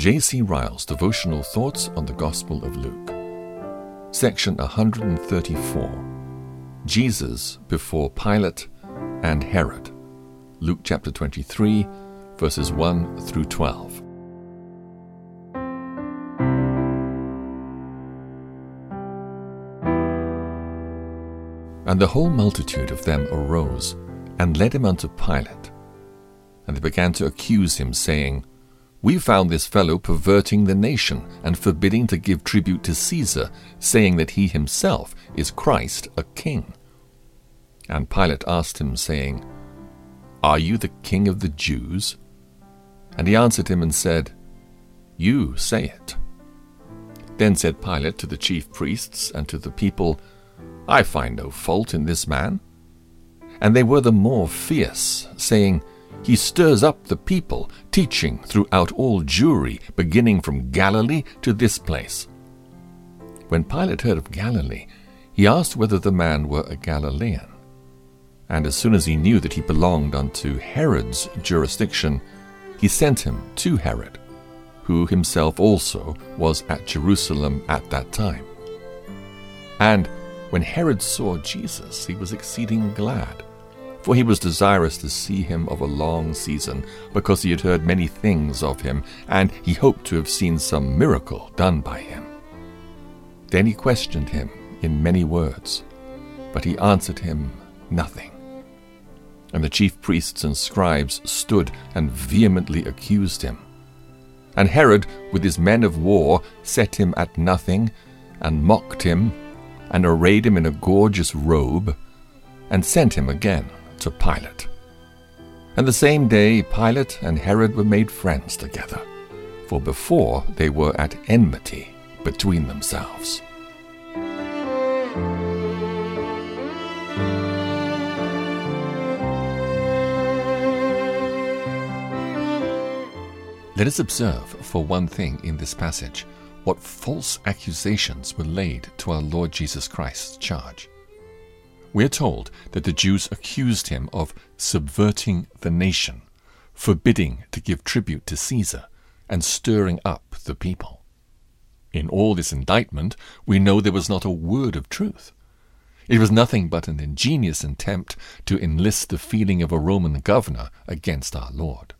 J.C. Ryle's Devotional Thoughts on the Gospel of Luke. Section 134. Jesus before Pilate and Herod. Luke chapter 23, verses 1 through 12. And the whole multitude of them arose, and led him unto Pilate. And they began to accuse him, saying, We found this fellow perverting the nation, and forbidding to give tribute to Caesar, saying that he himself is Christ, a king. And Pilate asked him, saying, Are you the king of the Jews? And he answered him and said, You say it. Then said Pilate to the chief priests and to the people, I find no fault in this man. And they were the more fierce, saying, He stirs up the people, teaching throughout all Jewry, beginning from Galilee to this place. When Pilate heard of Galilee, he asked whether the man were a Galilean. And as soon as he knew that he belonged unto Herod's jurisdiction, he sent him to Herod, who himself also was at Jerusalem at that time. And when Herod saw Jesus, he was exceeding glad, for he was desirous to see him of a long season, because he had heard many things of him, and he hoped to have seen some miracle done by him. Then he questioned him in many words, but he answered him nothing. And the chief priests and scribes stood and vehemently accused him. And Herod, with his men of war, set him at nothing, and mocked him, and arrayed him in a gorgeous robe, and sent him again to Pilate. And the same day Pilate and Herod were made friends together, for before they were at enmity between themselves. Let us observe, for one thing in this passage, what false accusations were laid to our Lord Jesus Christ's charge. We are told that the Jews accused him of subverting the nation, forbidding to give tribute to Caesar, and stirring up the people. In all this indictment, we know there was not a word of truth. It was nothing but an ingenious attempt to enlist the feeling of a Roman governor against our Lord.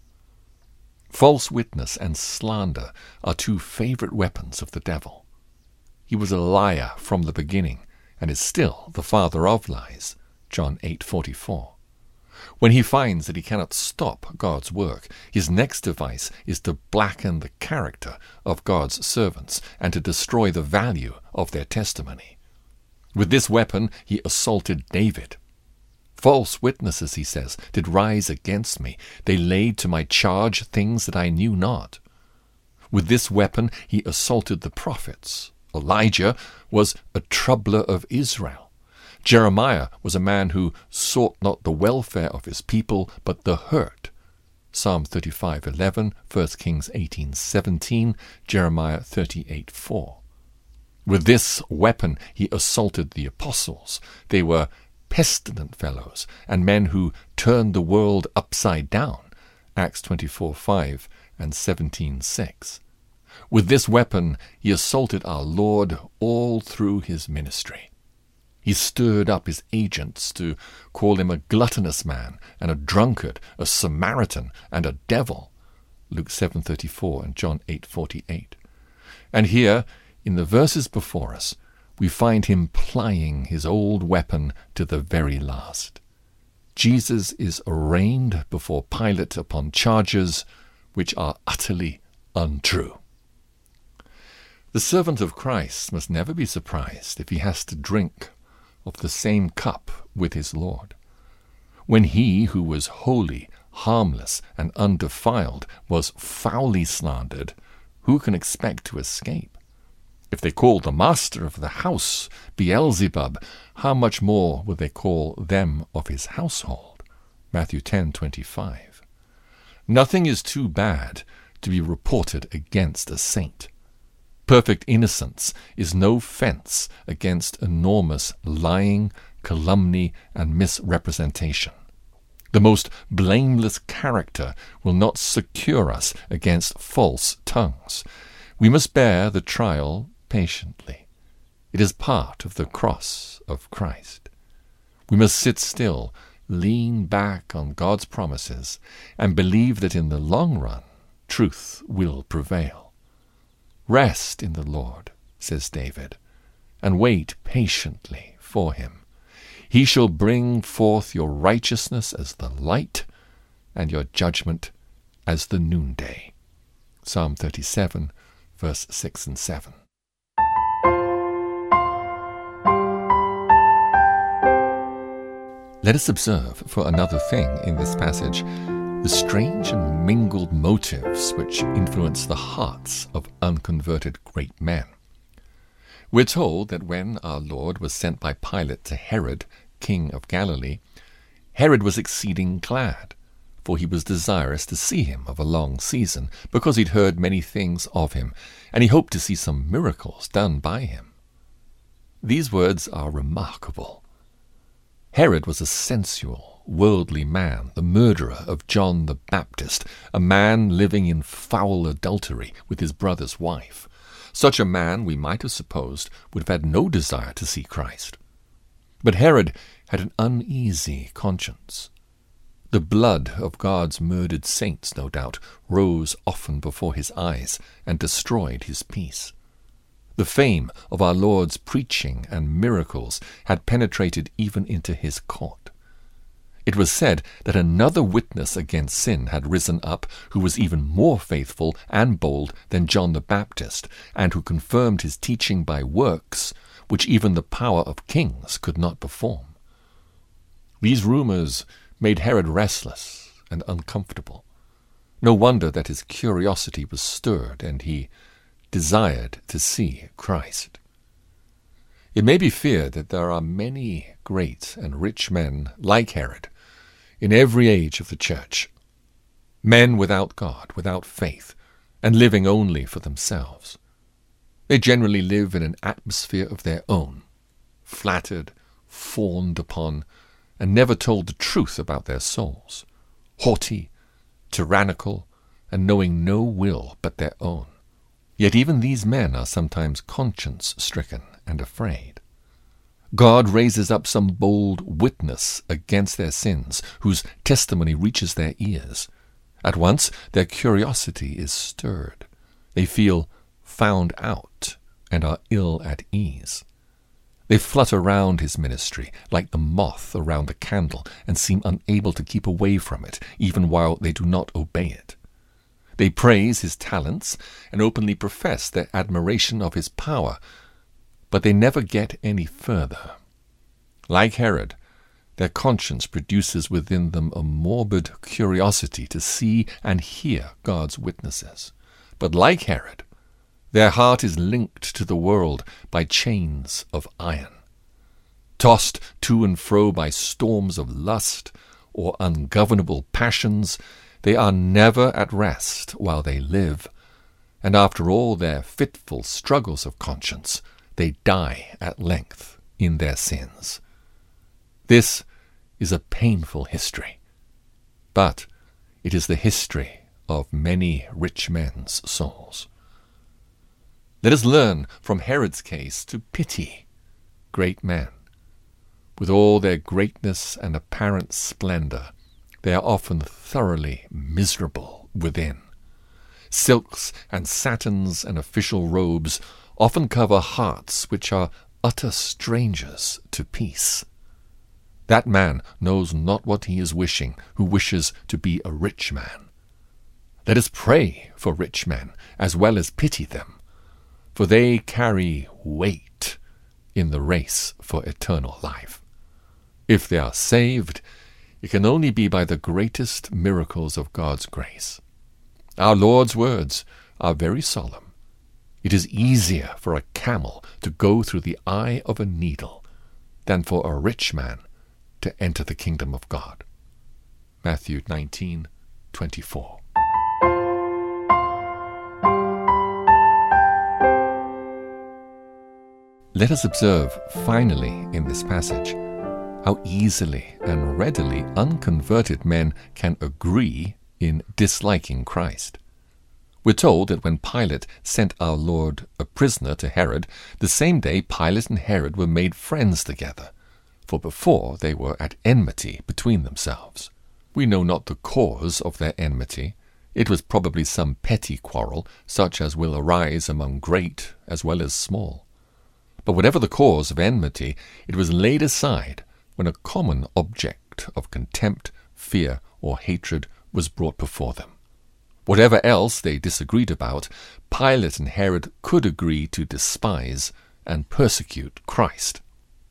False witness and slander are two favorite weapons of the devil. He was a liar from the beginning, and is still the father of lies, John 8:44. When he finds that he cannot stop God's work, his next device is to blacken the character of God's servants and to destroy the value of their testimony. With this weapon he assaulted David. False witnesses, he says, did rise against me. They laid to my charge things that I knew not. With this weapon he assaulted the prophets. Elijah was a troubler of Israel. Jeremiah was a man who sought not the welfare of his people, but the hurt. Psalm 35:11, 1 Kings 18:17, Jeremiah 38:4. With this weapon he assaulted the apostles. They were pestilent fellows, and men who turned the world upside down, Acts 24:5 and 17:6. With this weapon he assaulted our Lord all through his ministry. He stirred up his agents to call him a gluttonous man, and a drunkard, a Samaritan, and a devil, Luke 7:34 and John 8:48. And here, in the verses before us, we find him plying his old weapon to the very last. Jesus is arraigned before Pilate upon charges which are utterly untrue. The servant of Christ must never be surprised if he has to drink of the same cup with his Lord. When he who was holy, harmless, and undefiled was foully slandered, who can expect to escape? If they called the master of the house Beelzebub, how much more will they call them of his household? Matthew 10:25. Nothing is too bad to be reported against a saint. Perfect innocence is no fence against enormous lying, calumny, and misrepresentation. The most blameless character will not secure us against false tongues. We must bear the trial patiently. It is part of the cross of Christ. We must sit still, lean back on God's promises, and believe that in the long run, truth will prevail. Rest in the Lord, says David, and wait patiently for him. He shall bring forth your righteousness as the light, and your judgment as the noonday. Psalm 37, verse 6 and 7. Let us observe, for another thing in this passage, the strange and mingled motives which influence the hearts of unconverted great men. We're told that when our Lord was sent by Pilate to Herod, king of Galilee, Herod was exceeding glad, for he was desirous to see him of a long season, because he'd heard many things of him, and he hoped to see some miracles done by him. These words are remarkable. Herod was a sensual, worldly man, the murderer of John the Baptist, a man living in foul adultery with his brother's wife. Such a man, we might have supposed, would have had no desire to see Christ. But Herod had an uneasy conscience. The blood of God's murdered saints, no doubt, rose often before his eyes and destroyed his peace. The fame of our Lord's preaching and miracles had penetrated even into his court. It was said that another witness against sin had risen up, who was even more faithful and bold than John the Baptist, and who confirmed his teaching by works which even the power of kings could not perform. These rumors made Herod restless and uncomfortable. No wonder that his curiosity was stirred, and he desired to see Christ. It may be feared that there are many great and rich men like Herod in every age of the church, men without God, without faith, and living only for themselves. They generally live in an atmosphere of their own, flattered, fawned upon, and never told the truth about their souls, haughty, tyrannical, and knowing no will but their own. Yet even these men are sometimes conscience-stricken and afraid. God raises up some bold witness against their sins, whose testimony reaches their ears. At once their curiosity is stirred. They feel found out and are ill at ease. They flutter round his ministry like the moth around a candle and seem unable to keep away from it, even while they do not obey it. They praise his talents and openly profess their admiration of his power, but they never get any further. Like Herod, their conscience produces within them a morbid curiosity to see and hear God's witnesses. But like Herod, their heart is linked to the world by chains of iron. Tossed to and fro by storms of lust or ungovernable passions, they are never at rest while they live, and after all their fitful struggles of conscience, they die at length in their sins. This is a painful history, but it is the history of many rich men's souls. Let us learn from Herod's case to pity great men. With all their greatness and apparent splendor, they are often thoroughly miserable within. Silks and satins and official robes often cover hearts which are utter strangers to peace. That man knows not what he is wishing who wishes to be a rich man. Let us pray for rich men as well as pity them, for they carry weight in the race for eternal life. If they are saved, it can only be by the greatest miracles of God's grace. Our Lord's words are very solemn. It is easier for a camel to go through the eye of a needle than for a rich man to enter the kingdom of God. Matthew 19:24. Let us observe, finally, in this passage, how easily and readily unconverted men can agree in disliking Christ. We're told that when Pilate sent our Lord a prisoner to Herod, the same day Pilate and Herod were made friends together, for before they were at enmity between themselves. We know not the cause of their enmity. It was probably some petty quarrel, such as will arise among great as well as small. But whatever the cause of enmity, it was laid aside when a common object of contempt, fear, or hatred was brought before them. Whatever else they disagreed about, Pilate and Herod could agree to despise and persecute Christ.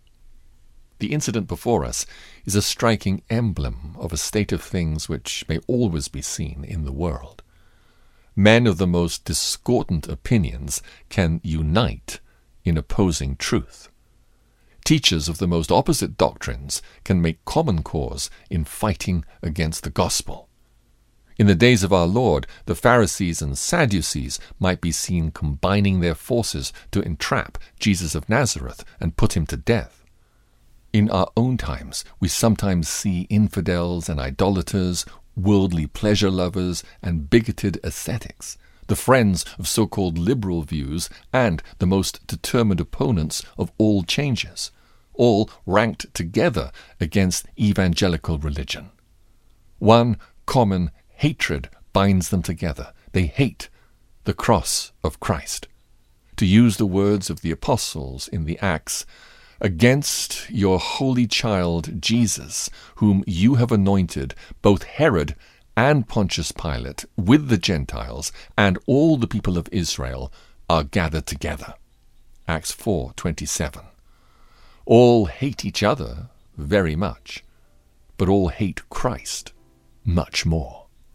The incident before us is a striking emblem of a state of things which may always be seen in the world. Men of the most discordant opinions can unite in opposing truth. Teachers of the most opposite doctrines can make common cause in fighting against the gospel. In the days of our Lord, the Pharisees and Sadducees might be seen combining their forces to entrap Jesus of Nazareth and put him to death. In our own times, we sometimes see infidels and idolaters, worldly pleasure lovers, and bigoted ascetics, the friends of so-called liberal views and the most determined opponents of all changes, all ranked together against evangelical religion. One common hatred binds them together. They hate the cross of Christ. To use the words of the apostles in the Acts, "Against your holy child Jesus, whom you have anointed, both Herod and Pontius Pilate, with the Gentiles and all the people of Israel, are gathered together." Acts 4:27. All hate each other very much, but all hate Christ much more.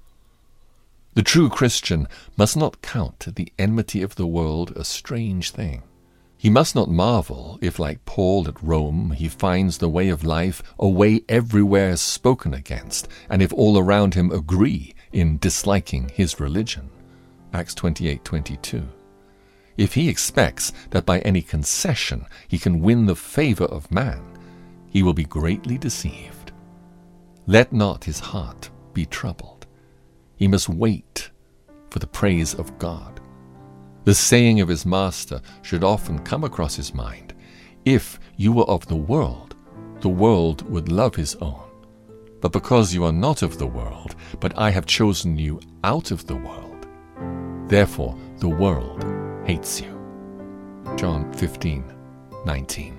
The true Christian must not count the enmity of the world a strange thing. He must not marvel if, like Paul at Rome, he finds the way of life a way everywhere spoken against, and if all around him agree in disliking his religion. Acts 28:22. If he expects that by any concession he can win the favor of man, he will be greatly deceived. Let not his heart be troubled. He must wait for the praise of God. The saying of his master should often come across his mind, "If you were of the world would love his own. But because you are not of the world, but I have chosen you out of the world, therefore the world hates you." John 15:19.